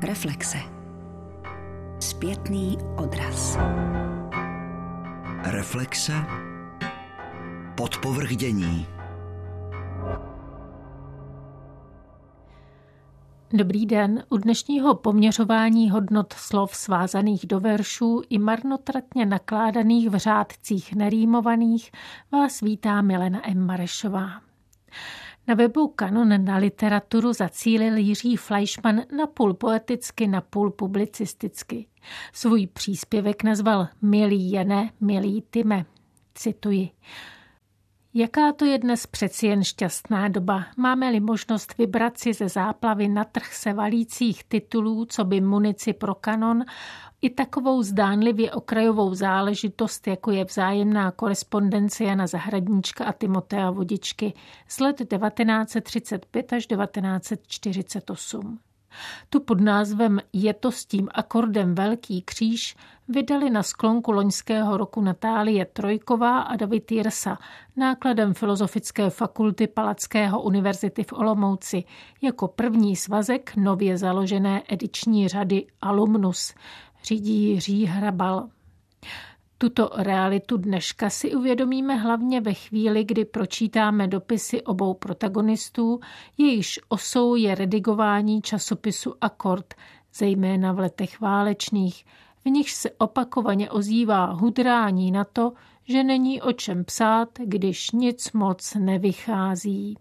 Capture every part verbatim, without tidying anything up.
Reflexe. Zpětný odraz. Reflexe. Podpovrchdění. Dobrý den. U dnešního poměřování hodnot slov svázaných do veršů i marnotratně nakládaných v řádcích nerýmovaných vás vítá Milena M. Marešová. Na webu Kanon na literaturu zacílil Jiří Fleischmann napůl poeticky, napůl publicisticky. Svůj příspěvek nazval Milý Jene, milý Time. Cituji. Jaká to je dnes přeci jen šťastná doba, máme-li možnost vybrat si ze záplavy na trh se valících titulů, co by munici pro kanon, i takovou zdánlivě okrajovou záležitost, jako je vzájemná korespondence Jana Zahradníčka a Timotea Vodičky z let devatenáct set třicet pět až devatenáct set čtyřicet osm. Tu pod názvem Je to s tím akordem Velký kříž vydali na sklonku loňského roku Natálie Trojková a David Jirsa nákladem Filozofické fakulty Palackého univerzity v Olomouci jako první svazek nově založené ediční řady Alumnus. Řídí Jiří Hrabal. Tuto realitu dneška si uvědomíme hlavně ve chvíli, kdy pročítáme dopisy obou protagonistů, jejichž osou je redigování časopisu Akord, zejména v letech válečných, v nichž se opakovaně ozývá hudrání na to, že není o čem psát, když nic moc nevychází.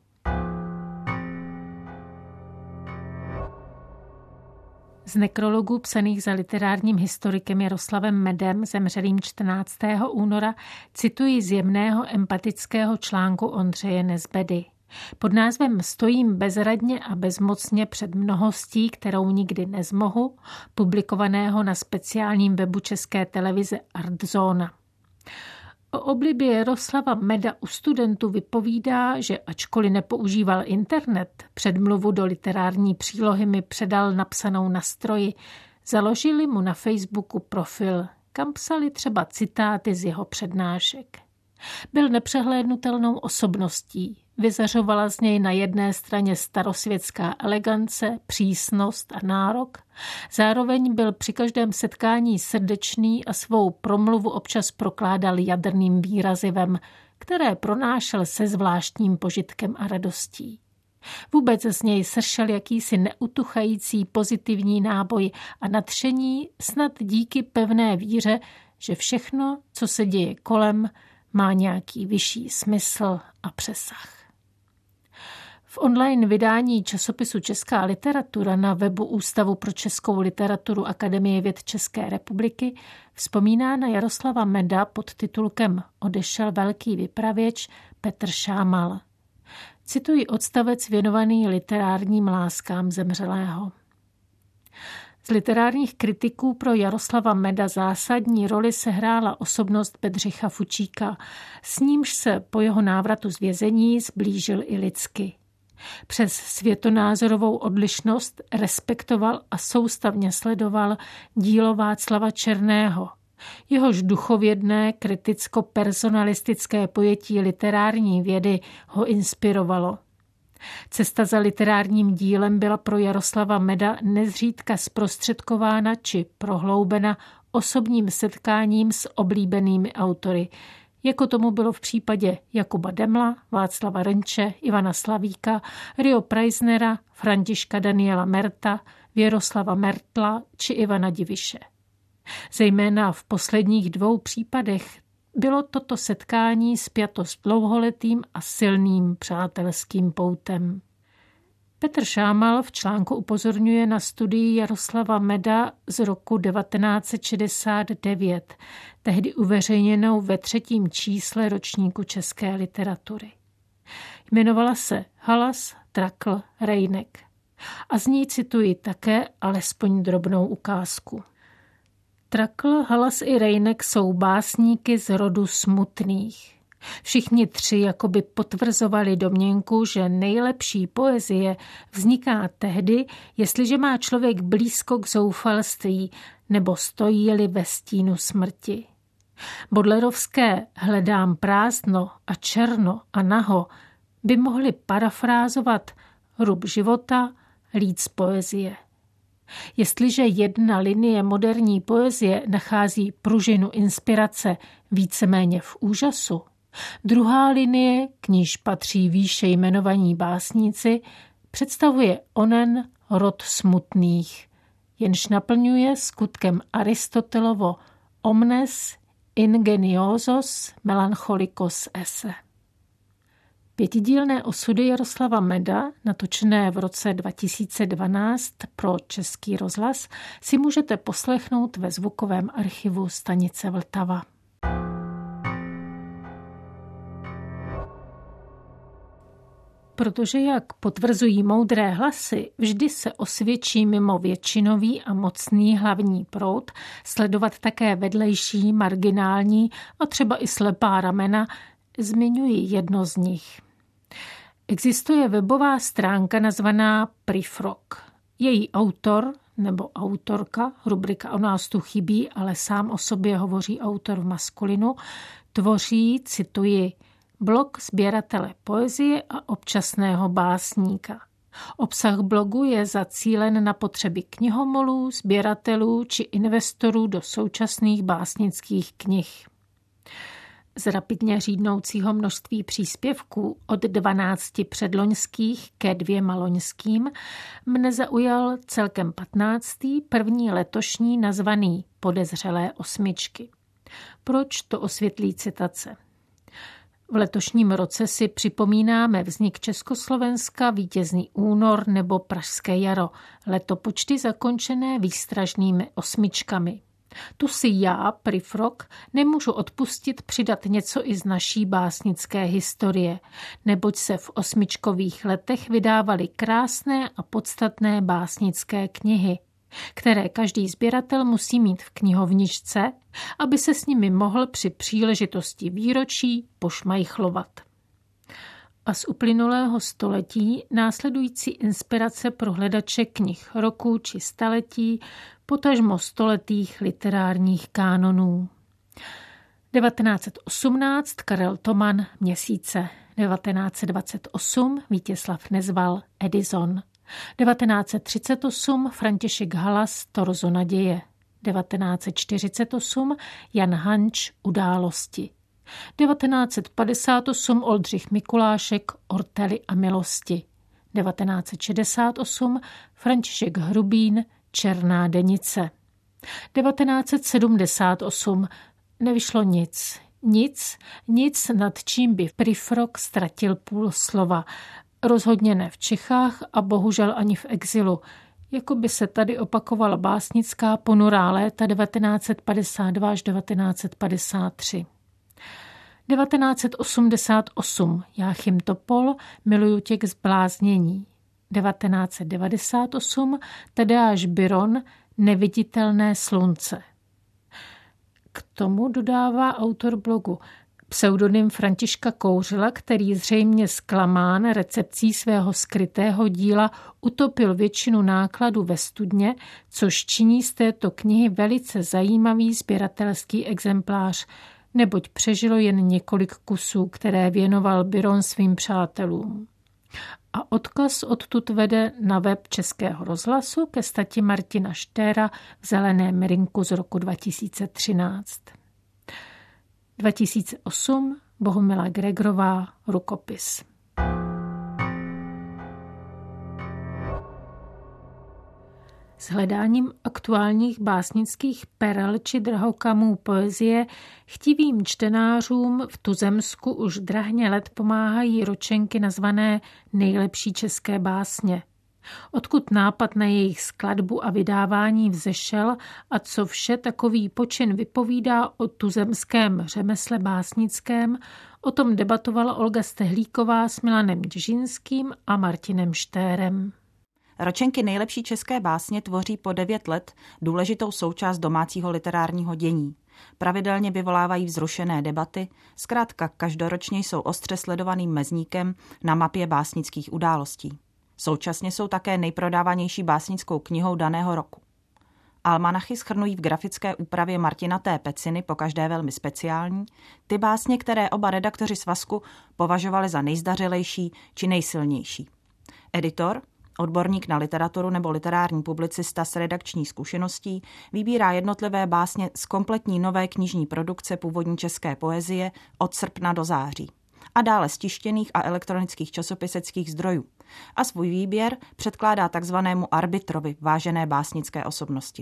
Z nekrologů psaných za literárním historikem Jaroslavem Medem, zemřelým čtrnáctého února, cituji z jemného empatického článku Ondřeje Nezbedy. Pod názvem Stojím bezradně a bezmocně před mnohostí, kterou nikdy nezmohu, publikovaného na speciálním webu České televize Artzona. O oblibě Jaroslava Meda u studentů vypovídá, že ačkoliv nepoužíval internet, předmluvu do literární přílohy mi předal napsanou na stroji, založili mu na Facebooku profil, kam psali třeba citáty z jeho přednášek. Byl nepřehlédnutelnou osobností. Vyzařovala z něj na jedné straně starosvětská elegance, přísnost a nárok. Zároveň byl při každém setkání srdečný a svou promluvu občas prokládal jadrným výrazivem, které pronášel se zvláštním požitkem a radostí. Vůbec z něj sršel jakýsi neutuchající pozitivní náboj a nadšení snad díky pevné víře, že všechno, co se děje kolem, má nějaký vyšší smysl a přesah. V online vydání časopisu Česká literatura na webu Ústavu pro českou literaturu Akademie věd České republiky vzpomíná na Jaroslava Meda pod titulkem Odešel velký vypravěč Petr Šámal. Cituji odstavec věnovaný literárním láskám zemřelého. Z literárních kritiků pro Jaroslava Meda zásadní roli sehrála osobnost Bedřicha Fučíka, s nímž se po jeho návratu z vězení zblížil i lidsky. Přes světonázorovou odlišnost respektoval a soustavně sledoval dílo Václava Černého. Jehož duchovědné, kriticko-personalistické pojetí literární vědy ho inspirovalo. Cesta za literárním dílem byla pro Jaroslava Meda nezřídka zprostředkována či prohloubena osobním setkáním s oblíbenými autory, jako tomu bylo v případě Jakuba Demla, Václava Renče, Ivana Slavíka, Rio Preissnera, Františka Daniela Merta, Věroslava Mertla či Ivana Diviše. Zejména v posledních dvou případech bylo toto setkání spjato s dlouholetým a silným přátelským poutem. Petr Šámal v článku upozorňuje na studii Jaroslava Meda z roku devatenáct set šedesát devět, tehdy uveřejněnou ve třetím čísle ročníku české literatury. Jmenovala se Halas, Trakl, Rejnek. A z ní cituji také alespoň drobnou ukázku. Trakl, Halas i Rejnek jsou básníky z rodu smutných. Všichni tři jakoby potvrzovali domněnku, že nejlepší poezie vzniká tehdy, jestliže má člověk blízko k zoufalství nebo stojí-li ve stínu smrti. Bodlerovské hledám prázdno a černo a naho by mohli parafrázovat rub života, líc poezie. Jestliže jedna linie moderní poezie nachází pružinu inspirace víceméně v úžasu, druhá linie, k níž patří výše jmenovaní básníci, představuje onen rod smutných, jenž naplňuje skutkem Aristotelovo omnes ingeniosos melancholicos esse. Pětidílné osudy Jaroslava Meda, natočené v roce dva tisíce dvanáct pro Český rozhlas, si můžete poslechnout ve zvukovém archivu stanice Vltava. Protože, jak potvrzují moudré hlasy, vždy se osvědčí mimo většinový a mocný hlavní proud sledovat také vedlejší, marginální a třeba i slepá ramena, zmiňuji jedno z nich. Existuje webová stránka nazvaná Prifrog. Její autor nebo autorka, rubrika o nás tu chybí, ale sám o sobě hovoří autor v maskulinu, tvoří, cituji, blog sběratele poezie a občasného básníka. Obsah blogu je zacílen na potřeby knihomolů, sběratelů či investorů do současných básnických knih. Z rapidně řídnoucího množství příspěvků od dvanácti předloňských ke dvěma loňským mne zaujal celkem patnáctý, první letošní nazvaný Podezřelé osmičky. Proč, to osvětlí citace. V letošním roce si připomínáme vznik Československa, vítězný únor nebo pražské jaro, letopočty zakončené výstražnými osmičkami. Tu si já, Prifrog, nemůžu odpustit přidat něco i z naší básnické historie, neboť se v osmičkových letech vydávaly krásné a podstatné básnické knihy, které každý sběratel musí mít v knihovničce, aby se s nimi mohl při příležitosti výročí pošmajchlovat. A z uplynulého století následující inspirace pro hledače knih roku či staletí, potažmo stoletých literárních kánonů. devatenáct osmnáct Karel Toman Měsíce, devatenáct dvacet osm Vítězslav Nezval Edison, devatenáct třicet osm František Halas Torzo naděje, devatenáct čtyřicet osm Jan Hanč Události, devatenáct padesát osm Oldřich Mikulášek Ortely a milosti, devatenáct šedesát osm František Hrubín Černá denice, devatenáct sedmdesát osm nevyšlo nic, nic, nic, nad čím by Prifrog ztratil půl slova, rozhodně ne v Čechách a bohužel ani v exilu, jako by se tady opakovala básnická ponurá léta devatenáct padesát dva až devatenáct padesát tři. devatenáct osmdesát osm Jáchym Topol Miluju tě k zbláznění, devatenáct devadesát osm Tadeáš Byron Neviditelné slunce. K tomu dodává autor blogu pseudonym Františka Kouřila, který zřejmě zklamán recepcí svého skrytého díla utopil většinu nákladu ve studně, což činí z této knihy velice zajímavý sběratelský exemplář, neboť přežilo jen několik kusů, které věnoval Byron svým přátelům. A odkaz odtud vede na web Českého rozhlasu ke stati Martina Štéra v zeleném rinku z roku dva tisíce třináct. dva tisíce osm Bohumila Gregorová Rukopis. S hledáním aktuálních básnických perel či drahokamů poezie chtivým čtenářům v tuzemsku už drahně let pomáhají ročenky nazvané Nejlepší české básně. Odkud nápad na jejich skladbu a vydávání vzešel a co vše takový počin vypovídá o tuzemském řemesle básnickém, o tom debatovala Olga Stehlíková s Milanem Džinským a Martinem Štérem. Ročenky Nejlepší české básně tvoří po devět let důležitou součást domácího literárního dění. Pravidelně vyvolávají vzrušené debaty, zkrátka každoročně jsou ostře sledovaným mezníkem na mapě básnických událostí. Současně jsou také nejprodávanější básnickou knihou daného roku. Almanachy shrnují v grafické úpravě Martina T. Peciny, pokaždé velmi speciální, ty básně, které oba redaktoři svazku považovali za nejzdařilejší či nejsilnější. Editor, Odborník na literaturu nebo literární publicista s redakční zkušeností vybírá jednotlivé básně z kompletní nové knižní produkce původní české poezie od srpna do září a dále z tištěných a elektronických časopiseckých zdrojů. A svůj výběr předkládá takzvanému arbitrovi, vážené básnické osobnosti.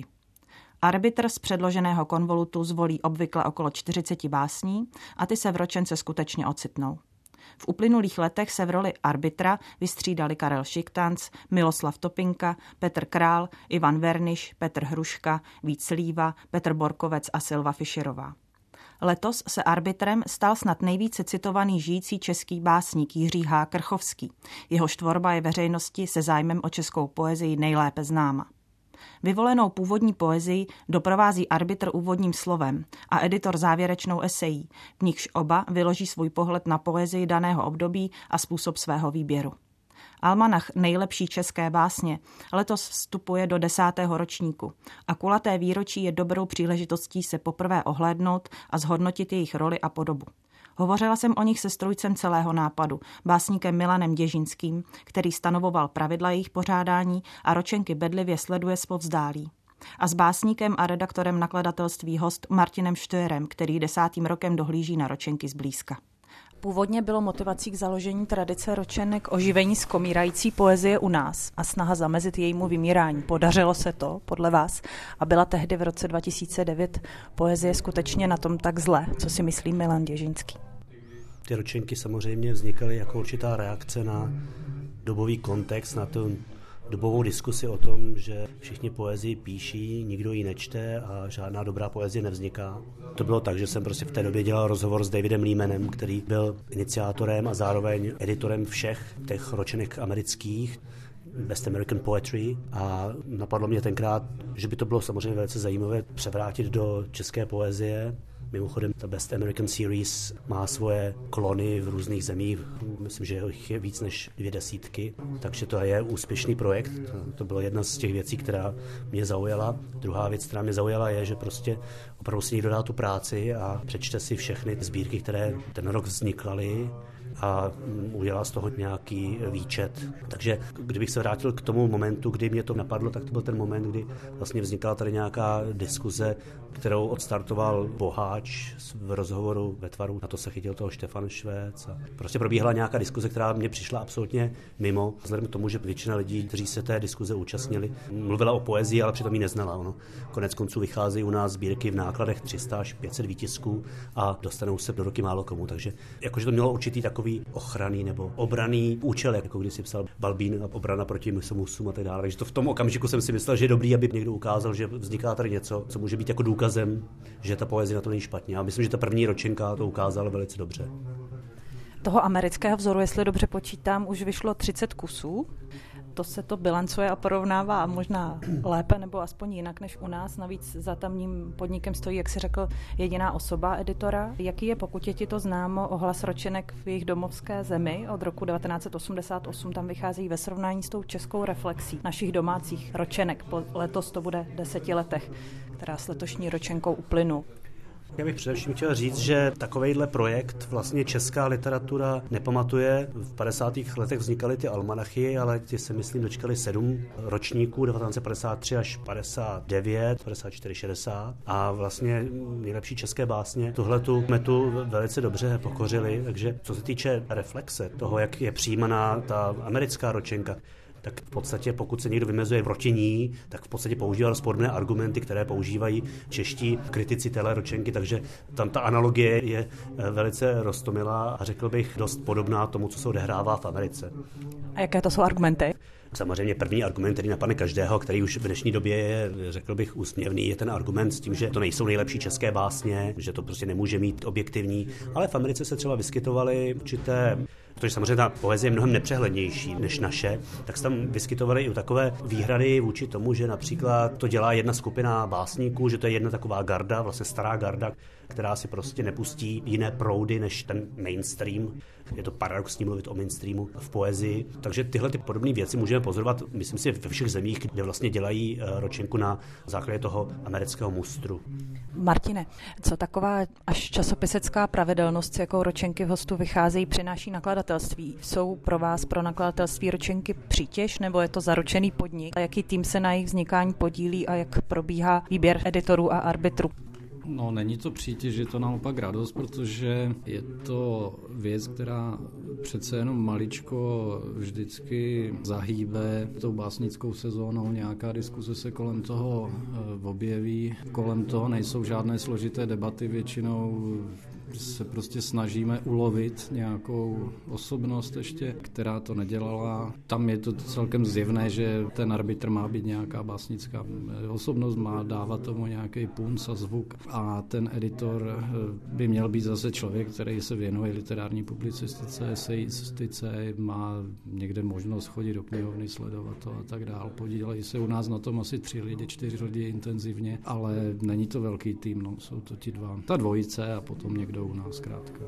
Arbitr z předloženého konvolutu zvolí obvykle okolo čtyřicet básní a ty se v ročence skutečně ocitnou. V uplynulých letech se v roli arbitra vystřídali Karel Šiktanc, Miloslav Topinka, Petr Král, Ivan Verniš, Petr Hruška, Vít Slíva, Petr Borkovec a Silva Fischerová. Letos se arbitrem stal snad nejvíce citovaný žijící český básník Jiří H. Krchovský. Jehož tvorba je veřejnosti se zájmem o českou poezii nejlépe známa. Vyvolenou původní poezii doprovází arbitr úvodním slovem a editor závěrečnou esejí, v nichž oba vyloží svůj pohled na poezii daného období a způsob svého výběru. Almanach nejlepší české básně letos vstupuje do desátého ročníku a kulaté výročí je dobrou příležitostí se poprvé ohlédnout a zhodnotit jejich roli a podobu. Hovořila jsem o nich se strůjcem celého nápadu, básníkem Milanem Děžinským, který stanovoval pravidla jejich pořádání a ročenky bedlivě sleduje zpovzdálí. A s básníkem a redaktorem nakladatelství Host Martinem Štőrem, který desátým rokem dohlíží na ročenky zblízka. Původně bylo motivací k založení tradice ročenek oživení skomírající poezie u nás a snaha zamezit jejímu vymírání. Podařilo se to, podle vás? A byla tehdy v roce dva tisíce devět poezie skutečně na tom tak zle? Co si myslí Milan Děžinský? Ty ročenky samozřejmě vznikaly jako určitá reakce na dobový kontext, na tu dobovou diskusi o tom, že všichni poezii píší, nikdo ji nečte a žádná dobrá poezie nevzniká. To bylo tak, že jsem prostě v té době dělal rozhovor s Davidem Lehmanem, který byl iniciátorem a zároveň editorem všech těch ročenek amerických, Best American Poetry, a napadlo mě tenkrát, že by to bylo samozřejmě velice zajímavé převrátit do české poezie. Mimochodem, ta Best American Series má svoje klony v různých zemích, myslím, že jich je víc než dvě desítky, takže to je úspěšný projekt. To byla jedna z těch věcí, která mě zaujala. Druhá věc, která mě zaujala, je, že prostě opravdu si někdo dá tu práci a přečte si všechny sbírky, které ten rok vzniklaly a udělá z toho nějaký výčet. Takže kdybych se vrátil k tomu momentu, kdy mě to napadlo, tak to byl ten moment, kdy vlastně vznikala tady nějaká diskuze, kterou odstartoval Boháč v rozhovoru ve Tvaru. Na to se chytil toho Štefan Švéc. A prostě probíhala nějaká diskuze, která mě přišla absolutně mimo. Vzhledem k tomu, že většina lidí, kteří se té diskuze účastnili, mluvila o poezii, ale přitom ji neznala. Ono. Konec konců vycházejí u nás sbírky v nákladech tři sta až pět set výtisků a dostanou se do ruky málo komu. Takže jakože to mělo určitý takový ochranný nebo obranný účel, jako když si psal Balbín a obrana proti musům a tak dále. Takže to v tom okamžiku jsem si myslel, že je dobrý, aby někdo ukázal, že vzniká tady něco, co může být jako důkazem, že ta poezie na to není špatně. A myslím, že ta první ročenka to ukázala velice dobře. Toho amerického vzoru, jestli dobře počítám, už vyšlo třicet kusů. To se to bilancuje a porovnává možná lépe nebo aspoň jinak než u nás. Navíc za tamním podnikem stojí, jak si řekl, jediná osoba editora. Jaký je, pokud je ti to známo, ohlas ročenek v jejich domovské zemi? Od roku devatenáct set osmdesát osm tam vychází ve srovnání s tou českou reflexí našich domácích ročenek. Po letos to bude deseti letech, která s letošní ročenkou uplynu. Já bych především chtěl říct, že takovejhle projekt vlastně česká literatura nepamatuje. V padesátých letech vznikaly ty almanachy, ale ty se, myslím, dočkali sedm ročníků, devatenáct set padesát tři až padesát devět, padesát čtyři, šedesát. A vlastně nejlepší české básně tuhletu metu velice dobře pokořily. Takže co se týče reflexe toho, jak je přijímaná ta americká ročenka, tak v podstatě, pokud se někdo vymezuje proti ní, tak v podstatě používá podobné argumenty, které používají čeští kritici téhle ročenky, takže tam ta analogie je velice roztomilá a řekl bych dost podobná tomu, co se odehrává v Americe. A jaké to jsou argumenty? Samozřejmě první argument, který napadne každého, který už v dnešní době je, řekl bych, úsměvný, je ten argument s tím, že to nejsou nejlepší české básně, že to prostě nemůže mít objektivní, ale v Americe se třeba vyskytovaly určité, protože samozřejmě ta poezie je mnohem nepřehlednější než naše, tak se tam vyskytovaly i takové výhrady vůči tomu, že například to dělá jedna skupina básníků, že to je jedna taková garda, vlastně stará garda, která si prostě nepustí jiné proudy než ten mainstream. Je to paradoxní mluvit o mainstreamu v poezii. Takže tyhle ty podobné věci můžeme pozorovat, myslím si, ve všech zemích, kde vlastně dělají ročenku na základě toho amerického mustru. Martine, co taková až časopisecká pravidelnost, jakou ročenky v hostu vycházejí, přináší nakladatelství? Jsou pro vás, pro nakladatelství, ročenky přítěž, nebo je to zaručený podnik? A jaký tým se na jejich vznikání podílí a jak probíhá výběr editorů a arbitrů? No, není to přítěž, je to naopak radost, protože je to věc, která přece jenom maličko vždycky zahýbe tou básnickou sezónou, nějaká diskuse se kolem toho objeví, kolem toho nejsou žádné složité debaty, většinou se prostě snažíme ulovit nějakou osobnost ještě, která to nedělala. Tam je to celkem zjevné, že ten arbitr má být nějaká básnická osobnost, má dávat tomu nějaký punc a zvuk a ten editor by měl být zase člověk, který se věnuje literární publicistice, esejistice, má někde možnost chodit do knihovny, sledovat to a tak dál. Podílejí se u nás na tom asi tři lidi, čtyři lidi intenzivně, ale není to velký tým, no, jsou to ti dva. Ta dvojice a potom někdo u nás zkrátka.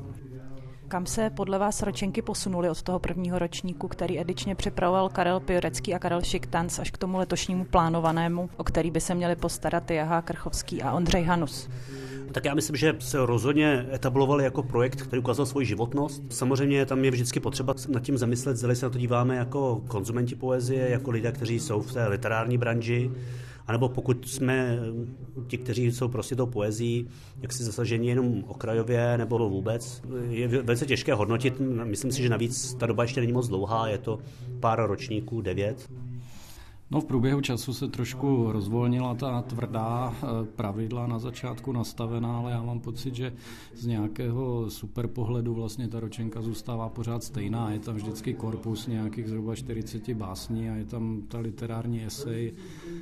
Kam se podle vás ročenky posunuly od toho prvního ročníku, který edičně připravoval Karel Piorecký a Karel Šiktanc, až k tomu letošnímu plánovanému, o který by se měli postarat Jahá Krchovský a Ondřej Hanus? Tak já myslím, že se rozhodně etablovali jako projekt, který ukázal svoji životnost. Samozřejmě tam je vždycky potřeba nad tím zamyslet, zda se na to díváme jako konzumenti poezie, jako lidé, kteří jsou v té literární branži, anebo pokud jsme ti, kteří jsou prostě tou poezií, jak si zasaženi jenom okrajově nebo vůbec, je velice těžké hodnotit. Myslím si, že navíc ta doba ještě není moc dlouhá, je to pár ročníků, devět. No, v průběhu času se trošku rozvolnila ta tvrdá pravidla na začátku nastavená, ale já mám pocit, že z nějakého super pohledu vlastně ta ročenka zůstává pořád stejná. Je tam vždycky korpus nějakých zhruba čtyřicet básní a je tam ta literární esej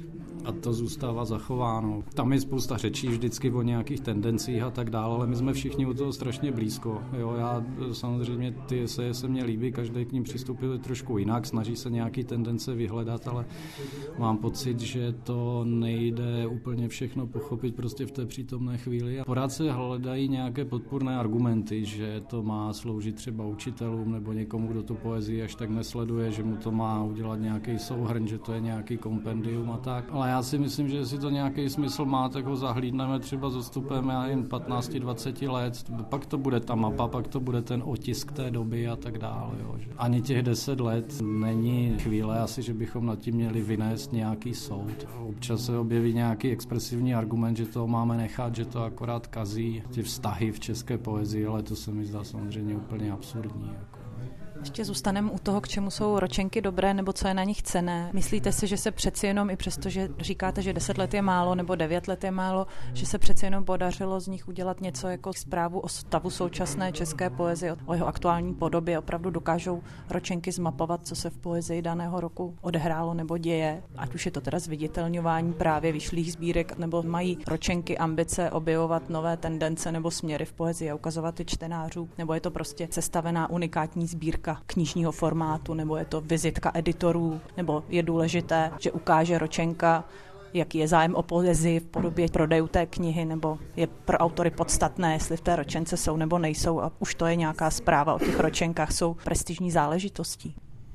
a to zůstává zachováno. Tam je spousta řečí vždycky o nějakých tendencích a tak dále, ale my jsme všichni u toho strašně blízko. Jo, já samozřejmě ty eseje se mně líbí, každý k ním přistupuje trošku jinak, snaží se nějaký tendence vyhledat, ale mám pocit, že to nejde úplně všechno pochopit prostě v té přítomné chvíli. A pořád se hledají nějaké podpůrné argumenty, že to má sloužit třeba učitelům nebo někomu, kdo tu poezii až tak nesleduje, že mu to má udělat nějaký souhrn, že to je nějaký kompendium a tak. Ale já si myslím, že jestli to nějaký smysl má, tak ho zahlídneme třeba s odstupem jen patnáct dvacet let, pak to bude ta mapa, pak to bude ten otisk té doby a tak dále. Jo. Ani těch deset let není chvíle asi, že bychom nad tím měli vynést nějaký soud. Občas se objeví nějaký expresivní argument, že to máme nechat, že to akorát kazí ty vztahy v české poezii, ale to se mi zdá samozřejmě úplně absurdní. Jako. Ještě zůstaneme u toho, k čemu jsou ročenky dobré, nebo co je na nich cenné. Myslíte si, že se přeci jenom, i přesto, že říkáte, že deset let je málo, nebo devět let je málo, že se přeci jenom podařilo z nich udělat něco jako zprávu o stavu současné české poezie, o jeho aktuální podobě? Opravdu dokážou ročenky zmapovat, co se v poezii daného roku odehrálo nebo děje, ať už je to teda zviditelňování právě vyšlých sbírek, nebo mají ročenky ambice objevovat nové tendence nebo směry v poezii a ukazovat je čtenářů, nebo je to prostě sestavená unikátní sbírka knižního formátu, nebo je to vizitka editorů, nebo je důležité, že ukáže ročenka, jaký je zájem o poezii v podobě prodejů té knihy, nebo je pro autory podstatné, jestli v té ročence jsou nebo nejsou, a už to je nějaká zpráva o těch ročenkách, jsou prestižní záležitostí.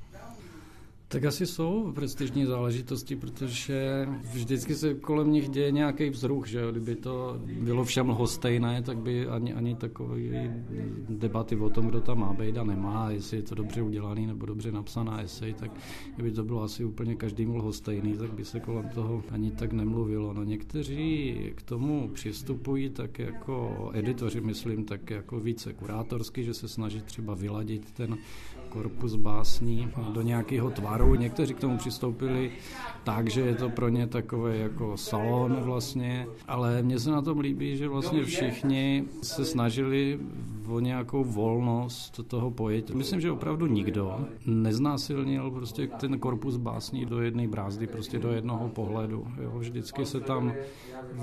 Tak asi jsou prestižní záležitosti, protože vždycky se kolem nich děje nějaký vzruch, že kdyby to bylo všem lhostejné, tak by ani, ani takové debaty o tom, kdo tam má být a nemá, jestli je to dobře udělaný nebo dobře napsaná esej, tak kdyby to bylo asi úplně každému lhostejný, tak by se kolem toho ani tak nemluvilo. No, někteří k tomu přistupují tak jako editoři, myslím, tak jako více kurátorsky, že se snaží třeba vyladit ten korpus básní do nějakého tvaru. Někteří k tomu přistoupili tak, že je to pro ně takové jako salon vlastně, ale mně se na tom líbí, že vlastně všichni se snažili o nějakou volnost toho pojetí. Myslím, že opravdu nikdo neznásilnil prostě ten korpus básní do jedné brázdy, prostě do jednoho pohledu. Jo. Vždycky se tam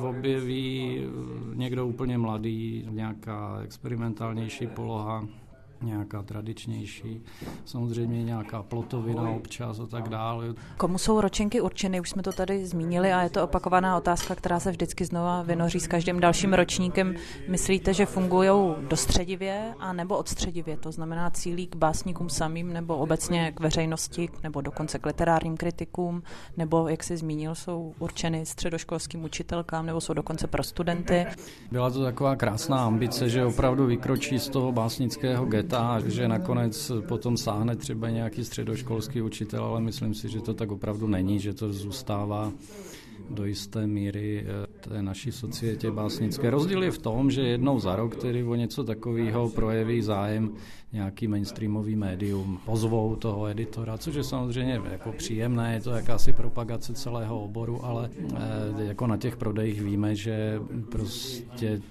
objeví někdo úplně mladý, nějaká experimentálnější poloha, nějaká tradičnější, samozřejmě nějaká plotovina občas a tak dále. Komu jsou ročenky určeny? Už jsme to tady zmínili a je to opakovaná otázka, která se vždycky znova vynoří s každým dalším ročníkem. Myslíte, že fungují dostředivě a nebo odstředivě? To znamená cílí k básníkům samým nebo obecně k veřejnosti nebo dokonce k literárním kritikům, nebo jak jsi zmínil, jsou určeny středoškolským učitelkám nebo jsou dokonce pro studenty? Byla to taková krásná ambice, že opravdu vykročí z toho básnického geta, že nakonec potom sáhne třeba nějaký středoškolský učitel, ale myslím si, že to tak opravdu není, že to zůstává do jisté míry té naší societě básnické. Rozdíl je v tom, že jednou za rok, který o něco takového projeví zájem nějaký mainstreamový médium, pozvou toho editora, což je samozřejmě jako příjemné, je to jakási propagace celého oboru, ale jako na těch prodejích víme, že prostě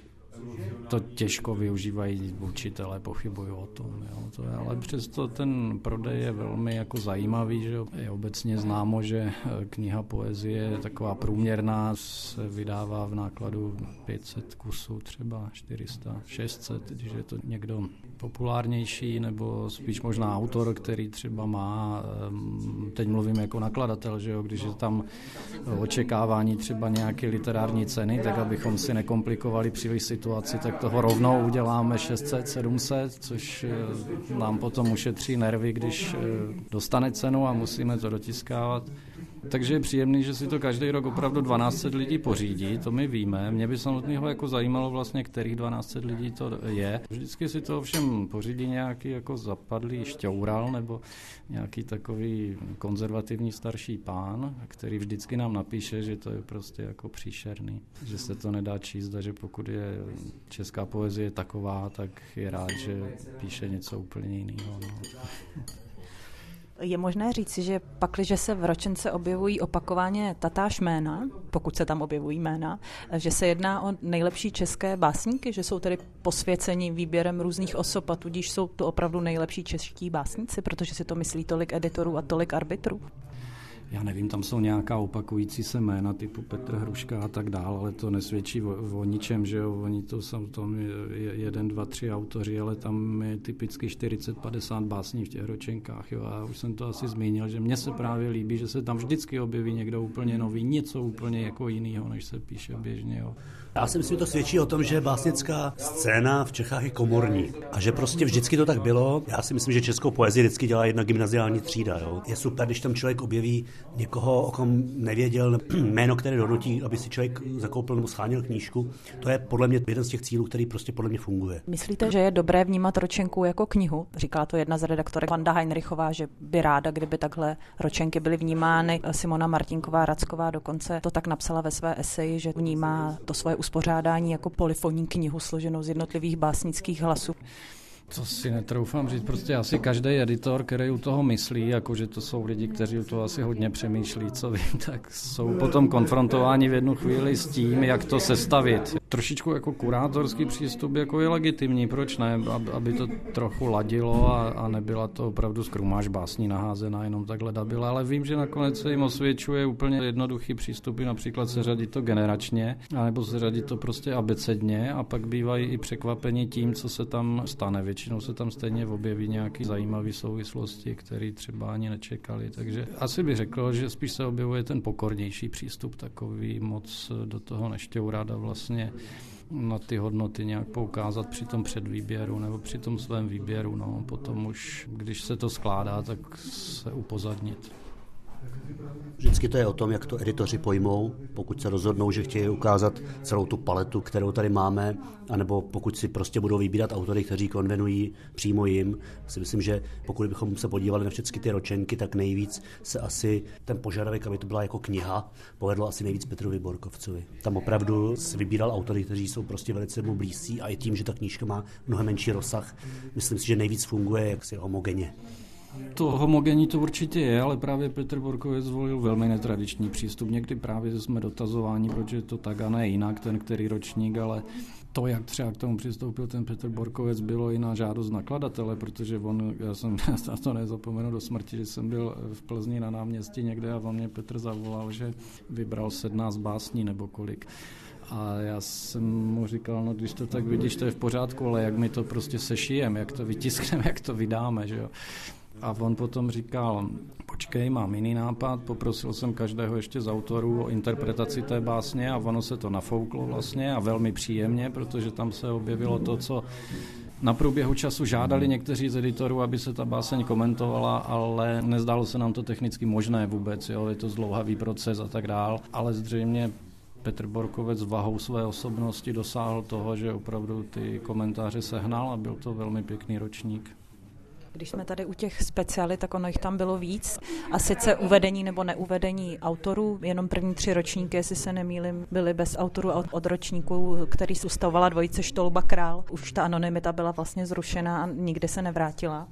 to těžko využívají učitelé, pochybuju o tom. Jo. To je, ale přesto ten prodej je velmi jako zajímavý, že je obecně známo, že kniha poezie taková průměrná se vydává v nákladu pět set kusů, třeba čtyři sta, šest set, když je to někdo populárnější, nebo spíš možná autor, který třeba má, teď mluvím jako nakladatel, že jo, když je tam očekávání třeba nějaké literární ceny, tak abychom si nekomplikovali příliš situaci, tak toho rovnou uděláme šest set, sedm set, což nám potom ušetří nervy, když dostane cenu a musíme to dotiskávat. Takže je příjemný, že si to každý rok opravdu dvanáct set lidí pořídí, to my víme. Mě by samotného jako zajímalo vlastně, kterých dvanáct set lidí to je. Vždycky si to ovšem pořídí nějaký jako zapadlý šťoural nebo nějaký takový konzervativní starší pán, který vždycky nám napíše, že to je prostě jako příšerný, že se to nedá číst a že pokud je česká poezie taková, tak je rád, že píše něco úplně jiného. No. Je možné říci, že pakliže se v ročence objevují opakovaně tatáž jména, pokud se tam objevují jména, že se jedná o nejlepší české básníky, že jsou tedy posvěceni výběrem různých osob a tudíž jsou to opravdu nejlepší čeští básníci, protože si to myslí tolik editorů a tolik arbitrů? Já nevím, tam jsou nějaká opakující se jména typu Petr Hruška a tak dále, ale to nesvědčí o, o ničem, že jo, oni to jsou tam jeden, dva, tři autoři, ale tam je typicky čtyřicet padesát básní v těch ročenkách, jo, a už jsem to asi zmínil, že mně se právě líbí, že se tam vždycky objeví někdo úplně nový, něco úplně jako jinýho, než se píše běžně, jo. Já si myslím, že to svědčí o tom, že básnická scéna v Čechách je komorní a že prostě vždycky to tak bylo. Já si myslím, že českou poezii vždycky dělá jedna gymnaziální třída. Jo. Je super, když tam člověk objeví někoho, o kom nevěděl, jméno, které donutí, aby si člověk zakoupil nebo scháněl knížku. To je podle mě jeden z těch cílů, který prostě podle mě funguje. Myslíte, že je dobré vnímat ročenku jako knihu? Říkala to jedna z redaktorek Vanda Heinrichová, že by ráda, kdyby takhle ročenky byly vnímány. Simona Martinková Racková dokonce to tak napsala ve své eseji, že vnímá to svoje uspořádání jako polyfonní knihu složenou z jednotlivých básnických hlasů. To si netroufám říct, prostě asi každý editor, který u toho myslí, jakože to jsou lidi, kteří u toho asi hodně přemýšlí, co vím, tak jsou potom konfrontováni v jednu chvíli s tím, jak to sestavit. Trošičku jako kurátorský přístup jako je legitimní, proč ne, aby to trochu ladilo a, a nebyla to opravdu skrumáž básní naházená jenom takhle dabila, ale vím, že nakonec se jim osvědčuje úplně jednoduchý přístupy, například seřadit to generačně, anebo seřadit to prostě abecedně a pak bývají i překvapení tím, co se tam stane. Většinou se tam stejně objeví nějaké zajímavé souvislosti, které třeba ani nečekali, takže asi bych řekl, že spíš se objevuje ten pokornější přístup, takový moc do toho nešťourat a vlastně na ty hodnoty nějak poukázat při tom předvýběru nebo při tom svém výběru. No. Potom už, když se to skládá, tak se upozadnit. Vždycky to je o tom, jak to editoři pojmou, pokud se rozhodnou, že chtějí ukázat celou tu paletu, kterou tady máme, anebo pokud si prostě budou vybírat autory, kteří konvenují přímo jim. Si myslím, že pokud bychom se podívali na všechny ty ročenky, tak nejvíc se asi ten požadavek, aby to byla jako kniha, povedlo asi nejvíc Petrovi Borkovcovi. Tam opravdu se vybíral autory, kteří jsou prostě velice mu blízcí a i tím, že ta knížka má mnohem menší rozsah, myslím si, že nejvíc funguje jaksi homogenně. To homogenní to určitě je, ale právě Petr Borkovec zvolil velmi netradiční přístup. Někdy právě jsme dotazováni, proč je to tak a ne jinak, ten který ročník, ale to, jak třeba k tomu přistoupil ten Petr Borkovec, bylo i na žádost nakladatele, protože on, já jsem já to nezapomenu do smrti, že jsem byl v Plzni na náměstí někde a on mě Petr zavolal, že vybral sedmnáct básní nebo kolik. A já jsem mu říkal, no když to tak vidíš, to je v pořádku, ale jak my to prostě sešijeme, jak to vytiskneme, jak to vydáme, že jo. A on potom říkal, počkej, mám jiný nápad, poprosil jsem každého ještě z autorů o interpretaci té básně a ono se to nafouklo vlastně a velmi příjemně, protože tam se objevilo to, co na průběhu času žádali někteří z editorů, aby se ta báseň komentovala, ale nezdálo se nám to technicky možné vůbec, jo, je to zdlouhavý proces a tak dál, ale zřejmě Petr Borkovec vahou své osobnosti dosáhl toho, že opravdu ty komentáře sehnal a byl to velmi pěkný ročník. Když jsme tady u těch specialit, tak ono jich tam bylo víc. A sice uvedení nebo neuvedení autorů, jenom první tři ročníky, jestli se nemýlim, byly bez autorů a od ročníků, který ustavovala dvojice Štolba Král. Už ta anonymita byla vlastně zrušena a nikdy se nevrátila.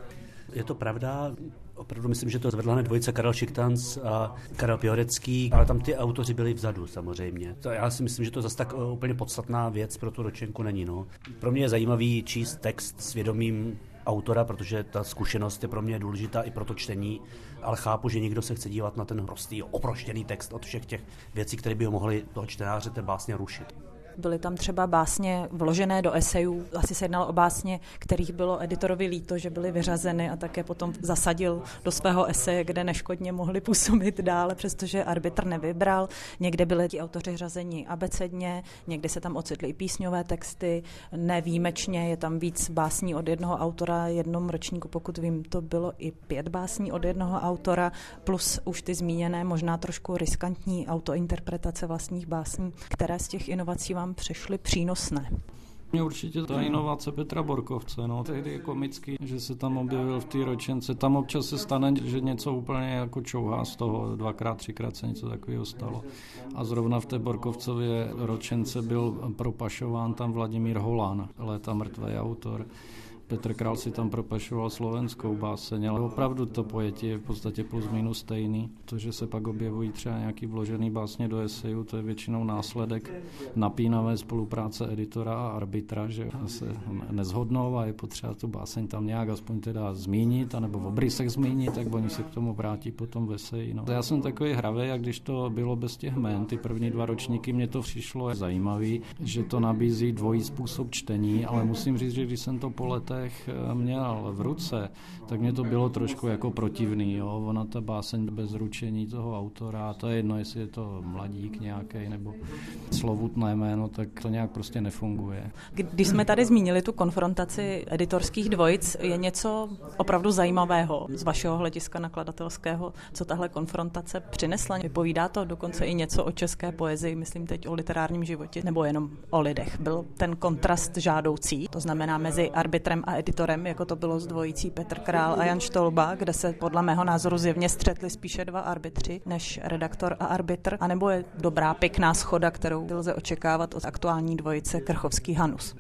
Je to pravda, opravdu myslím, že to zvedla hned dvojice Karel Šiktans a Karel Piorecký, ale tam ty autoři byli vzadu samozřejmě. To já si myslím, že to zase tak úplně podstatná věc pro tu ročenku není. No. Pro mě je zajímavý číst text s vědomím autora, protože ta zkušenost je pro mě důležitá i pro to čtení, ale chápu, že někdo se chce dívat na ten prostý, oproštěný text od všech těch věcí, které by ho mohly toho čtenáře té básně rušit. Byly tam třeba básně vložené do esejů. Asi se jednalo o básně, kterých bylo editorovi líto, že byly vyřazeny a také potom zasadil do svého eseje, kde neškodně mohli působit dále, přestože arbitr nevybral. Někde byly ti autoři řazeni abecedně, někdy se tam ocitly i písňové texty, nevýjimečně je tam víc básní od jednoho autora, jednom ročníku, pokud vím, to bylo i pět básní od jednoho autora, plus už ty zmíněné, možná trošku riskantní autointerpretace vlastních básní, které z těch inovací vám přišly přínosné. Mě určitě ta inovace Petra Borkovce, no, tehdy je komický, že se tam objevil v té ročence. Tam občas se stane, že něco úplně jako čouhá z toho, dvakrát, třikrát se něco takového stalo. A zrovna v té Borkovcově ročence byl propašován tam Vladimír Holán, Léta mrtvý autor. Petr Král si tam propašoval slovenskou báseň, ale opravdu to pojetí je v podstatě plus minus stejný. To, že se pak objevují třeba nějaký vložený básně do eseju, to je většinou následek napínavé spolupráce editora a arbitra, že se nezhodnou a je potřeba tu báseň tam nějak aspoň teda zmínit, anebo v obrysech zmínit, tak oni se k tomu vrátí potom v eseji. No. Já jsem takový hravý, a když to bylo bez těch jmen, ty první dva ročníky, mě to přišlo zajímavý, že to nabízí dvojí způsob čtení, ale musím říct, že když jsem to po letech měl v ruce, tak mě to bylo trošku jako protivný. Jo? Ona ta báseň bez ručení toho autora, to je jedno, jestli je to mladík nějaký nebo slovutné jméno, tak to nějak prostě nefunguje. Když jsme tady zmínili tu konfrontaci editorských dvojic, je něco opravdu zajímavého z vašeho hlediska nakladatelského, co tahle konfrontace přinesla? Vypovídá to dokonce i něco o české poezii, myslím teď o literárním životě, nebo jenom o lidech. Byl ten kontrast žádoucí, to znamená mezi arbitrem a editorem, jako to bylo s dvojicí Petr Král a Jan Štolba, kde se podle mého názoru zjevně střetli spíše dva arbitři než redaktor a arbitr, anebo je dobrá, pěkná schoda, kterou lze očekávat od aktuální dvojice Krchovský-Hanus?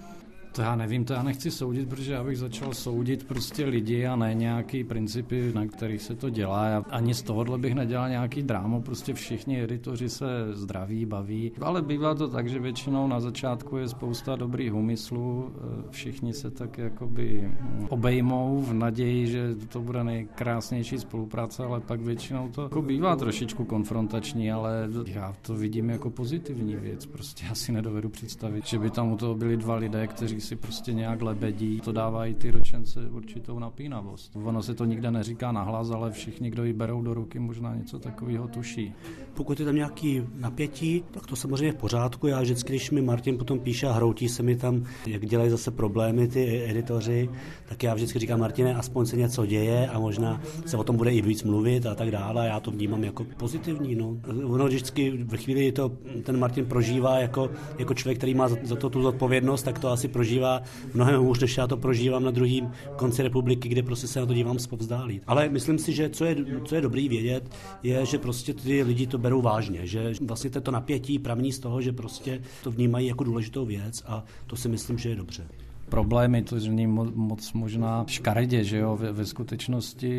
To já nevím, to já nechci soudit, protože já bych začal soudit prostě lidi a ne nějaký principy, na kterých se to dělá. Já ani z tohohle bych nedělal nějaký drámo, prostě všichni editoři se zdraví, baví. Ale bývá to tak, že většinou na začátku je spousta dobrých úmyslů, všichni se tak jakoby obejmou v naději, že to bude nejkrásnější spolupráce, ale pak většinou to jako bývá trošičku konfrontační, ale já to vidím jako pozitivní věc. Prostě já si nedovedu představit, že by tam u toho byli dva lidé, kteří si prostě nějak lebedí, to dávají ty ročence určitou napínavost. Ono se to nikde neříká nahlas, ale všichni, kdo ji berou do ruky, možná něco takového tuší. Pokud je tam nějaký napětí, tak to samozřejmě v pořádku. Já vždycky, když mi Martin potom píše a hroutí se mi tam, jak dělají zase problémy ty editoři, tak já vždycky říkám, Martine, aspoň se něco děje a možná se o tom bude i víc mluvit a tak dále. Já to vnímám jako pozitivní. No. Ono vždycky ve chvíli to ten Martin prožívá jako, jako člověk, který má za to tu zodpovědnost, tak to asi prožívá mnohem hůř, než já to prožívám na druhém konci republiky, kde prostě se na to dívám zpovzdálí. Ale myslím si, že co je, co je dobrý vědět, je, že prostě ty lidi to berou vážně, že vlastně to napětí pramení z toho, že prostě to vnímají jako důležitou věc a to si myslím, že je dobře. Problémy, to zní moc možná škaredě, že jo, ve, ve skutečnosti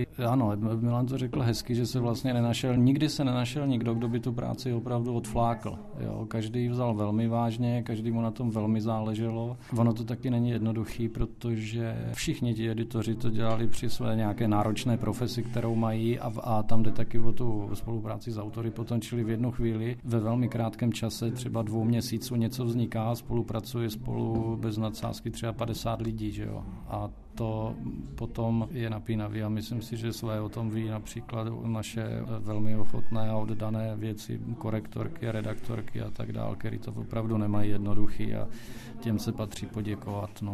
ano, Milan to řekl hezky, že se vlastně nenašel, nikdy se nenašel nikdo, kdo by tu práci opravdu odflákl. Jo, každý vzal velmi vážně, každý mu na tom velmi záleželo. Ono to taky není jednoduchý, protože všichni ti editoři to dělali při své nějaké náročné profesi, kterou mají a, a tam jde taky o tu spolupráci s autory potom, čili v jednu chvíli ve velmi krátkém čase, třeba dvou měsíců něco vzniká, spolupracuje spolu bez nadsázky třeba padesát lidí, že jo. A to potom je napínavý a myslím si, že své o tom ví například naše velmi ochotné a oddané věci, korektorky, redaktorky a tak dál, který to opravdu nemají jednoduchý a těm se patří poděkovat. No.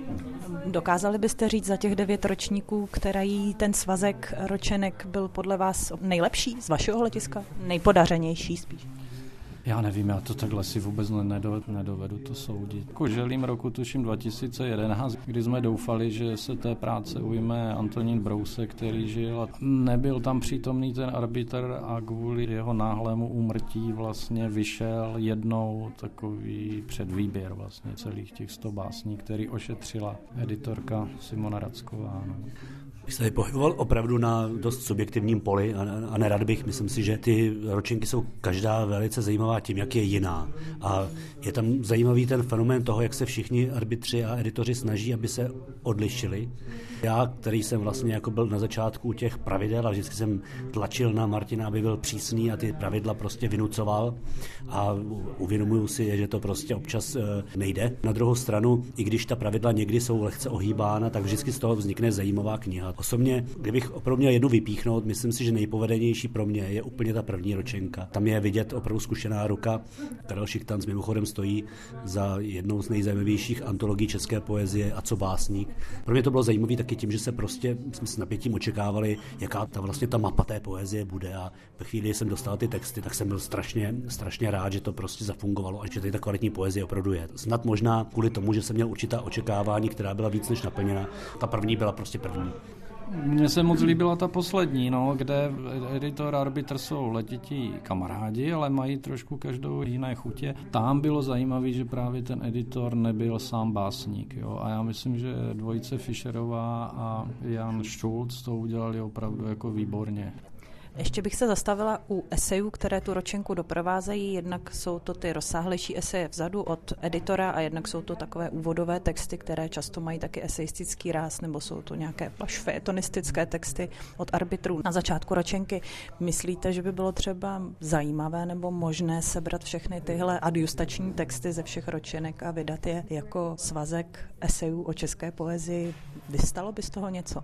Dokázali byste říct za těch devět ročníků, který ten svazek ročenek byl podle vás nejlepší z vašeho hlediska? Nejpodařenější spíš? Já nevím, já to takhle si vůbec nedovedu to soudit. Jako želím roku tuším dva tisíce jedenáct, kdy jsme doufali, že se té práce ujme Antonín Brousek, který žil a nebyl tam přítomný ten arbitr a kvůli jeho náhlému úmrtí vlastně vyšel jednou takový předvýběr vlastně celých těch sto básní, který ošetřila editorka Simona Racková. No. Bych se pohyboval opravdu na dost subjektivním poli a, a nerad bych, myslím si, že ty ročenky jsou každá velice zajímavá tím, jak je jiná. A je tam zajímavý ten fenomén toho, jak se všichni arbitři a editoři snaží, aby se odlišili. Já, který jsem vlastně jako byl na začátku těch pravidel a vždycky jsem tlačil na Martina, aby byl přísný a ty pravidla prostě vynucoval a uvědomuju si, že to prostě občas nejde. Na druhou stranu, i když ta pravidla někdy jsou lehce ohýbána, tak vždycky z toho vznikne zajímavá kniha. Osobně, kdybych opravdu měl jednu vypíchnout, myslím si, že nejpovedenější pro mě je úplně ta první ročenka. Tam je vidět opravdu zkušená ruka. Karel Šichtanc mimochodem stojí za jednou z nejzajímavějších antologií české poezie A co básník. Pro mě to bylo zajímavé taky tím, že se prostě jsme s napětím očekávali, jaká ta vlastně ta mapa té poezie bude a ve chvíli jsem dostal ty texty, tak jsem byl strašně, strašně rád, že to prostě zafungovalo a že tady ta kvalitní poezie opravdu je. Snad možná kvůli tomu, že jsem měl určitá očekávání, která byla víc než naplněna. Ta první byla prostě první. Mně se moc líbila ta poslední, no, kde editor a arbitr jsou letití kamarádi, ale mají trošku každou jiné chutě. Tam bylo zajímavé, že právě ten editor nebyl sám básník. Jo? A já myslím, že dvojice Fischerová a Jan Schulz to udělali opravdu jako výborně. Ještě bych se zastavila u esejů, které tu ročenku doprovázejí. Jednak jsou to ty rozsáhlejší eseje vzadu od editora a jednak jsou to takové úvodové texty, které často mají taky eseistický ráz, nebo jsou to nějaké feuilletonistické texty od arbitrů na začátku ročenky. Myslíte, že by bylo třeba zajímavé nebo možné sebrat všechny tyhle adjustační texty ze všech ročenek a vydat je jako svazek esejů o české poezii? Vystalo by z toho něco?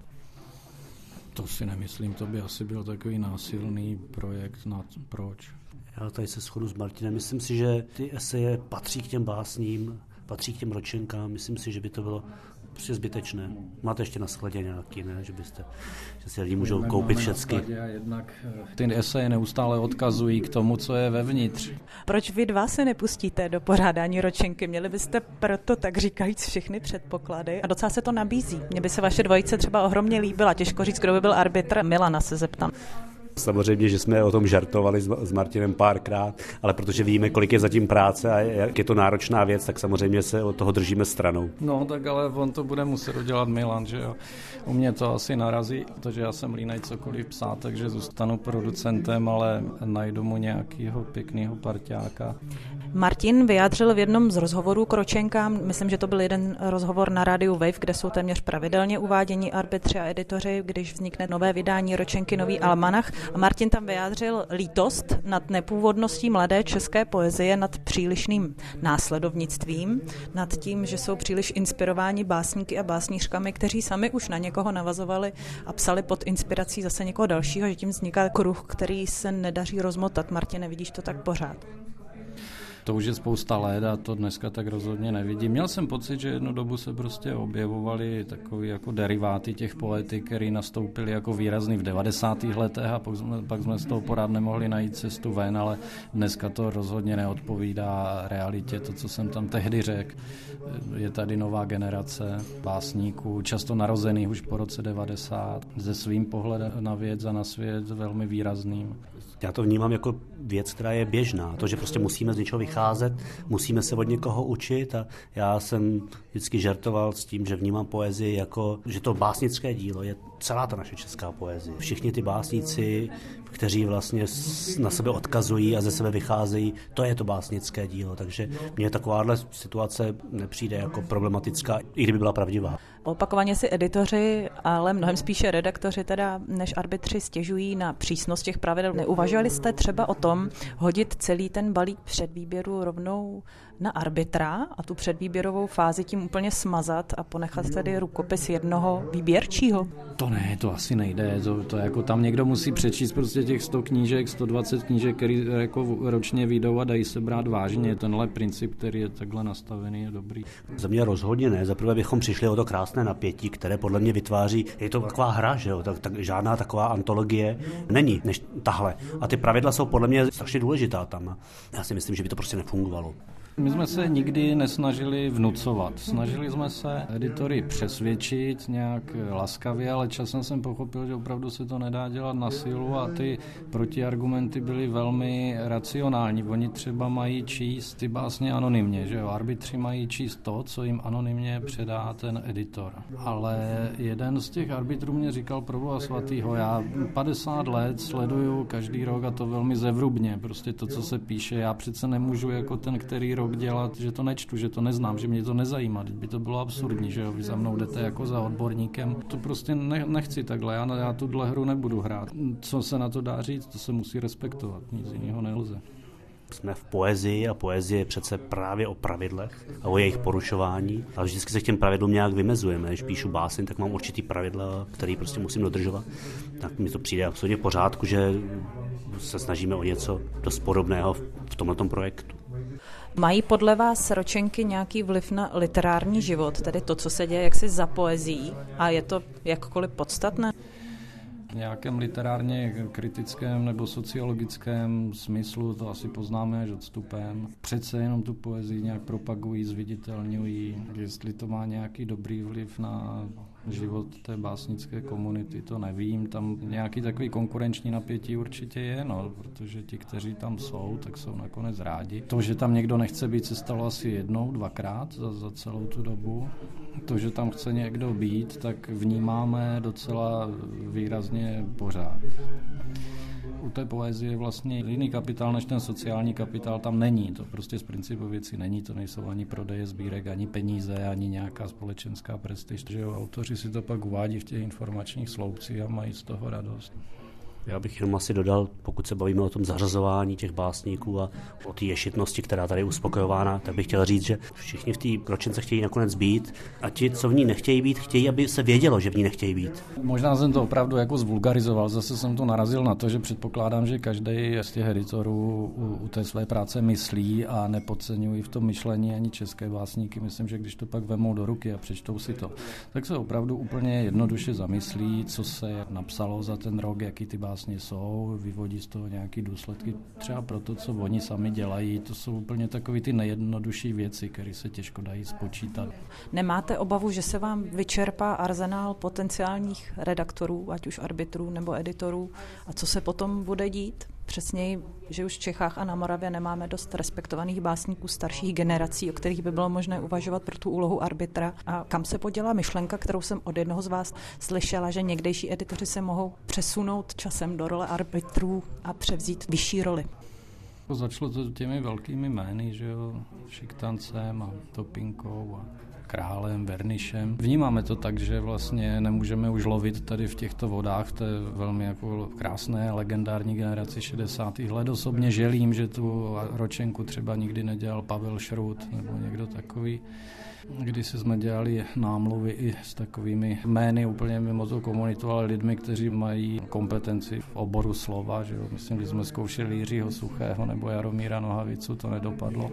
To si nemyslím, to by asi byl takový násilný projekt. Na proč? Já tady se shodu s Martinem. Myslím si, že ty eseje patří k těm básním, patří k těm ročenkám. Myslím si, že by to bylo prostě zbytečné. Máte ještě na skladě nějaký, ne? Že byste, že si lidi můžou koupit všecky. Jednak ty eseje neustále odkazují k tomu, co je vevnitř. Proč vy dva se nepustíte do pořádání ročenky? Měli byste proto tak říkajíc všechny předpoklady a docela se to nabízí. Mně by se vaše dvojice třeba ohromně líbila. Těžko říct, kdo by byl arbitr. Milana se zeptám. Samozřejmě, že jsme o tom žartovali s Martinem párkrát, ale protože víme, kolik je zatím práce a jak je to náročná věc, tak samozřejmě se od toho držíme stranou. No tak ale on to bude muset udělat Milan, že jo. U mě to asi narazí, protože já jsem línej cokoliv psát, takže zůstanu producentem, ale najdu mu nějakýho pěknýho parťáka. Martin vyjádřil v jednom z rozhovorů k ročenkám, myslím, že to byl jeden rozhovor na rádiu Wave, kde jsou téměř pravidelně uváděni arbitři a editoři, když vznikne nové vydání ročenky Nový almanach. A Martin tam vyjádřil lítost nad nepůvodností mladé české poezie, nad přílišným následovnictvím, nad tím, že jsou příliš inspirováni básníky a básnířkami, kteří sami už na někoho navazovali a psali pod inspirací zase někoho dalšího, že tím vzniká kruh, který se nedaří rozmotat. Martine, vidíš to tak pořád? To už je spousta let a to dneska tak rozhodně nevidím. Měl jsem pocit, že jednu dobu se prostě objevovaly takové jako deriváty těch poetik, které nastoupily jako výrazný v devadesátých letech a pak jsme, pak jsme z toho pořád nemohli najít cestu ven, ale dneska to rozhodně neodpovídá realitě, to, co jsem tam tehdy řekl. Je tady nová generace básníků, často narozených už po roce devadesát, se svým pohledem na věc a na svět velmi výrazným. Já to vnímám jako věc, která je běžná. To, že prostě musíme z něčeho vycházet. vycházet, musíme se od někoho učit a já jsem vždycky žertoval s tím, že vnímám poezii jako, že to básnické dílo je celá ta naše česká poezie. Všichni ty básníci, kteří vlastně na sebe odkazují a ze sebe vycházejí, to je to básnické dílo, takže mně takováhle situace nepřijde jako problematická, i kdyby byla pravdivá. Opakovaně si editoři, ale mnohem spíše redaktoři teda než arbitři stěžují na přísnost těch pravidel. Neuvažovali jste třeba o tom hodit celý ten balík předvýběru rovnou na arbitra a tu předvýběrovou fázi tím úplně smazat a ponechat tedy rukopis jednoho výběrčího? To ne, to asi nejde. To, to jako tam někdo musí přečíst prostě těch sto knížek, sto dvacet knížek, který jako ročně vyjdou a dají se brát vážně. Tenhle princip, který je takhle nastavený, je dobrý. Za mě rozhodně ne. Zaprvé bychom přišli o to krásné napětí, které podle mě vytváří, je to taková hra, že jo? Tak, tak žádná taková antologie není než tahle. A ty pravidla jsou podle mě strašně důležitá tam. Já si myslím, že by to prostě nefungovalo. My jsme se nikdy nesnažili vnucovat. Snažili jsme se editory přesvědčit nějak laskavě, ale časem jsem pochopil, že opravdu se to nedá dělat na sílu a ty protiargumenty byly velmi racionální. Oni třeba mají číst ty básně anonymně, že jo? Arbitři mají číst to, co jim anonymně předá ten editor. Ale jeden z těch arbitrů mě říkal pro Boha svatýho, já padesát let sleduju každý rok a to velmi zevrubně, prostě to, co se píše, já přece nemůžu jako ten, který rok dělat, že to nečtu, že to neznám, že mě to nezajímá. Teď by to bylo absurdní, že jo, vy za mnou jdete jako za odborníkem. To prostě ne, nechci takhle, já, já tuhle hru nebudu hrát. Co se na to dá říct, to se musí respektovat, nic jiného nelze. Jsme v poezii a poezie je přece právě o pravidlech a o jejich porušování, ale vždycky se k těm pravidlům nějak vymezujeme. Když píšu báseň, tak mám určitý pravidla, který prostě musím dodržovat. Tak mi to přijde absolutně v pořádku, že se snažíme o něco dost podobného v tomhletom projektu. Mají podle vás ročenky nějaký vliv na literární život, tedy to, co se děje jaksi za poezií, a je to jakkoliv podstatné? V nějakém literárně kritickém nebo sociologickém smyslu to asi poznáme až odstupem. Přece jenom tu poezii nějak propagují, zviditelňují. Jestli to má nějaký dobrý vliv na život té básnické komunity, to nevím. Tam nějaký takový konkurenční napětí určitě je, no, protože ti, kteří tam jsou, tak jsou nakonec rádi. To, že tam někdo nechce být, se stalo asi jednou, dvakrát za, za celou tu dobu. To, že tam chce někdo být, tak vnímáme docela výrazně pořád. U té poezie vlastně jiný kapitál než ten sociální kapitál tam není. To prostě z principu věci není. To nejsou ani prodeje sbírek, ani peníze, ani nějaká společenská prestiž. Že jo, autoři si to pak uvádí v těch informačních sloupcích a mají z toho radost. Já bych jenom asi dodal, pokud se bavíme o tom zařazování těch básníků a o té ješitnosti, která tady je uspokojována, tak bych chtěl říct, že všichni v té ročence chtějí nakonec být a ti, co v ní nechtějí být, chtějí, aby se vědělo, že v ní nechtějí být. Možná jsem to opravdu jako zvulgarizoval, zase jsem to narazil na to, že předpokládám, že každý z těch editorů u, u té své práce myslí a nepodceňují v tom myšlení ani české básníky. Myslím, že když to pak vemou do ruky a přečtou si to, tak se opravdu úplně jednoduše zamyslí, co se napsalo za ten rok, jaký ty básníky vlastně jsou, vyvodí z toho nějaké důsledky třeba pro to, co oni sami dělají. To jsou úplně takové ty nejjednodušší věci, které se těžko dají spočítat. Nemáte obavu, že se vám vyčerpá arzenál potenciálních redaktorů, ať už arbitrů nebo editorů, a co se potom bude dít? Přesněji, že už v Čechách a na Moravě nemáme dost respektovaných básníků starších generací, o kterých by bylo možné uvažovat pro tu úlohu arbitra. A kam se poděla myšlenka, kterou jsem od jednoho z vás slyšela, že někdejší editoři se mohou přesunout časem do role arbitrů a převzít vyšší roli? Začalo to těmi velkými jmény, že jo, Šiktancem a Topinkou a Králem, Vernišem. Vnímáme to tak, že vlastně nemůžeme už lovit tady v těchto vodách, to je velmi jako krásné legendární generaci šedesátých let. Osobně želím, že tu ročenku třeba nikdy nedělal Pavel Šrut nebo někdo takový. Když jsme dělali námluvy i s takovými jmény úplně mimo tu komunitu, ale lidmi, kteří mají kompetenci v oboru slova. Že jo? Myslím, že jsme zkoušeli Jiřího Suchého nebo Jaromíra Nohavicu, to nedopadlo.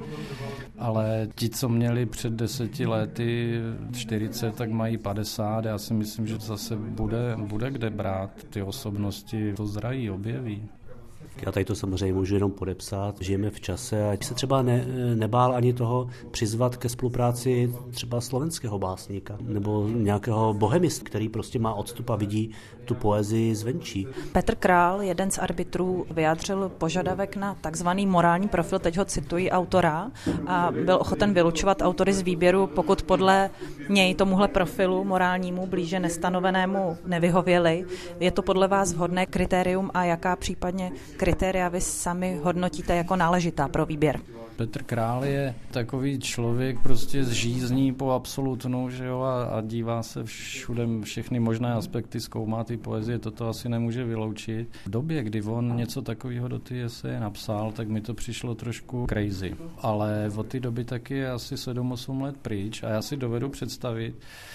Ale ti, co měli před deseti lety čtyřicet, tak mají padesát. Já si myslím, že zase bude, bude kde brát ty osobnosti, to zrají, objeví. Já tady to samozřejmě můžu jenom podepsat. Žijeme v čase a se třeba ne, nebál ani toho přizvat ke spolupráci třeba slovenského básníka nebo nějakého bohemista, který prostě má odstup a vidí tu poezii zvenčí. Petr Král, jeden z arbitrů, vyjádřil požadavek na takzvaný morální profil, teď ho cituji, autora, a byl ochoten vylučovat autory z výběru, pokud podle něj tomuhle profilu morálnímu blíže nestanovenému nevyhověli. Je to podle vás vhodné kritérium a jaká případně kritéria vy sami hodnotíte jako náležitá pro výběr? Petr Král je takový člověk prostě zžízní po absolutnu, že jo, a, a dívá se všude všechny možné aspekty, zkoumá ty poezie, toto asi nemůže vyloučit. V době, kdy on něco takového do ty eseje napsal, tak mi to přišlo trošku crazy. Ale od té doby taky je asi sedm osm let pryč a já si dovedu představit,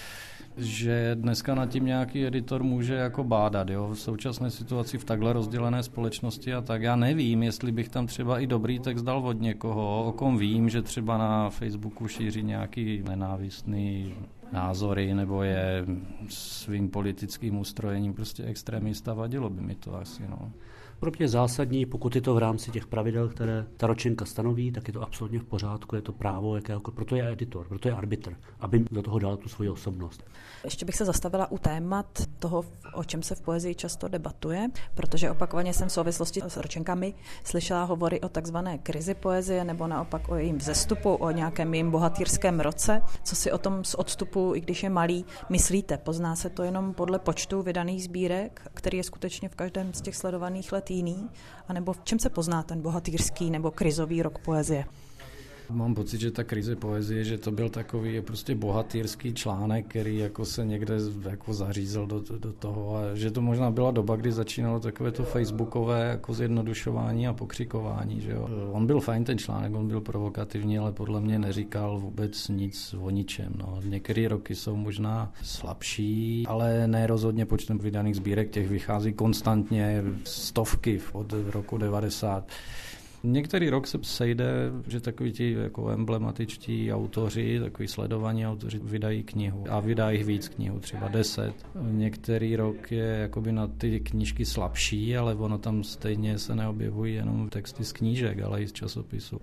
že dneska nad tím nějaký editor může jako bádat, jo, v současné situaci v takhle rozdělené společnosti a tak. Já nevím, jestli bych tam třeba i dobrý text dal od někoho, o kom vím, že třeba na Facebooku šíří nějaký nenávistný názory nebo je svým politickým ustrojením prostě extrémista, vadilo by mi to asi, no. Pro mě je zásadní, pokud je to v rámci těch pravidel, které ta ročenka stanoví, tak je to absolutně v pořádku, je to právo, jaké, proto je editor, proto je arbitr, aby do toho dal tu svoji osobnost. Ještě bych se zastavila u témat toho, o čem se v poezii často debatuje, protože opakovaně jsem v souvislosti s ročenkami slyšela hovory o takzvané krizi poezie nebo naopak o jejím vzestupu, o nějakém jejím bohatýrském roce. Co si o tom z odstupu, i když je malý, myslíte? Pozná se to jenom podle počtu vydaných sbírek, který je skutečně v každém z těch sledovaných let jiný? A nebo v čem se pozná ten bohatýrský nebo krizový rok poezie? Mám pocit, že ta krize poezie, že to byl takový prostě bohatýrský článek, který jako se někde jako zařízel do, do toho a že to možná byla doba, kdy začínalo takové to facebookové jako zjednodušování a pokřikování. Že jo. On byl fajn ten článek, on byl provokativní, ale podle mě neříkal vůbec nic o ničem. No. Některé roky jsou možná slabší, ale ne rozhodně počtem vydaných sbírek, těch vychází konstantně stovky od roku devadesát. Některý rok se sejde, že takoví ti jako emblematičtí autoři, takový sledovaní autoři vydají knihu a vydají jich víc knihu, třeba deset. Některý rok je jakoby na ty knížky slabší, ale ono tam stejně se neobjevují jenom texty z knížek, ale i z časopisu.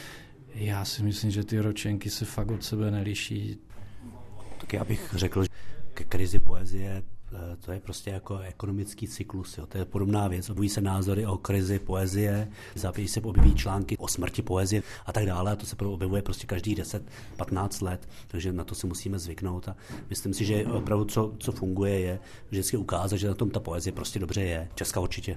Já si myslím, že ty ročenky se fakt od sebe neliší. Tak já bych řekl, že ke krizi poezie to je prostě jako ekonomický cyklus. Jo. To je podobná věc. Objeví se názory o krizi poezie, zápějí se objeví články o smrti poezie a tak dále. A to se objevuje prostě každých deset patnáct let. Takže na to si musíme zvyknout. A myslím si, že opravdu co, co funguje, je vždycky ukázat, že na tom ta poezie prostě dobře je. Česká určitě.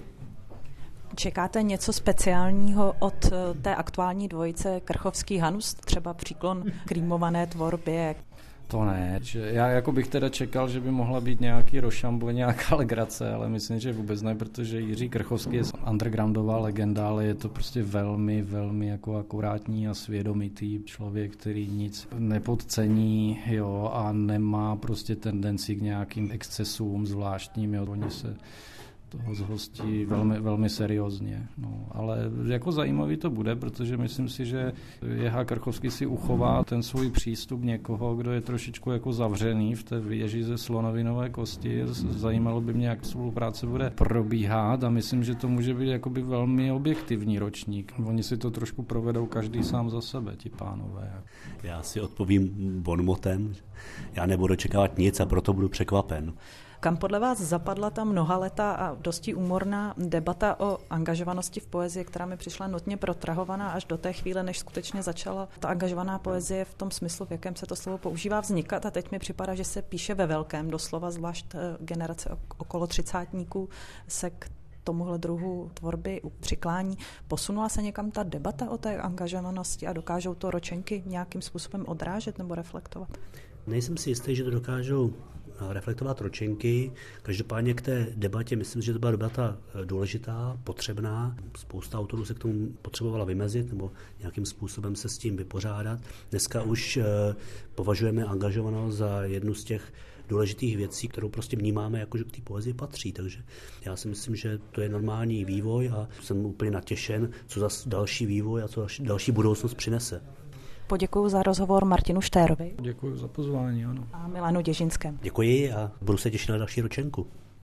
Čekáte něco speciálního od té aktuální dvojice Krchovský-Hanus? Třeba příklon k rýmované tvorbě? To ne. Já jako bych teda čekal, že by mohla být nějaký rošambo, nějaká legrace, ale myslím, že vůbec ne, protože Jiří Krchovský je undergroundová legenda, ale je to prostě velmi, velmi jako akurátní a svědomitý člověk, který nic nepodcení, jo, a nemá prostě tendenci k nějakým excesům zvláštním, jo. Oni se toho zhostí velmi, velmi seriózně. No, ale jako zajímavý to bude, protože myslím si, že J H Krchovský si uchová ten svůj přístup někoho, kdo je trošičku jako zavřený v té věži ze slonovinové kosti. Zajímalo by mě, jak spolupráce bude probíhat a myslím, že to může být jakoby velmi objektivní ročník. Oni si to trošku provedou každý sám za sebe, ti pánové. Já si odpovím bonmotem. Já nebudu očekávat nic a proto budu překvapen. Kam podle vás zapadla ta mnohaletá a dosti úmorná debata o angažovanosti v poezii, která mi přišla notně protrahovaná až do té chvíle, než skutečně začala ta angažovaná poezie v tom smyslu, v jakém se to slovo používá, vznikat. A teď mi připadá, že se píše ve velkém, doslova zvlášť generace okolo třicátníků se k tomuhle druhu tvorby přiklání. Posunula se někam ta debata o té angažovanosti a dokážou to ročenky nějakým způsobem odrážet nebo reflektovat? Nejsem si jistý, že to dokážou reflektovat ročenky. Každopádně k té debatě, myslím, že to byla debata důležitá, potřebná. Spousta autorů se k tomu potřebovala vymezit nebo nějakým způsobem se s tím vypořádat. Dneska už považujeme angažovanost za jednu z těch důležitých věcí, kterou prostě vnímáme, jako že k té poezii patří. Takže já si myslím, že to je normální vývoj a jsem úplně natěšen, co za další vývoj a co další, další budoucnost přinese. Poděkuji za rozhovor Martinu Štérovi. Děkuji za pozvání, ano. A Milanu Děžinskému. Děkuji a budu se těšit na další ročenku.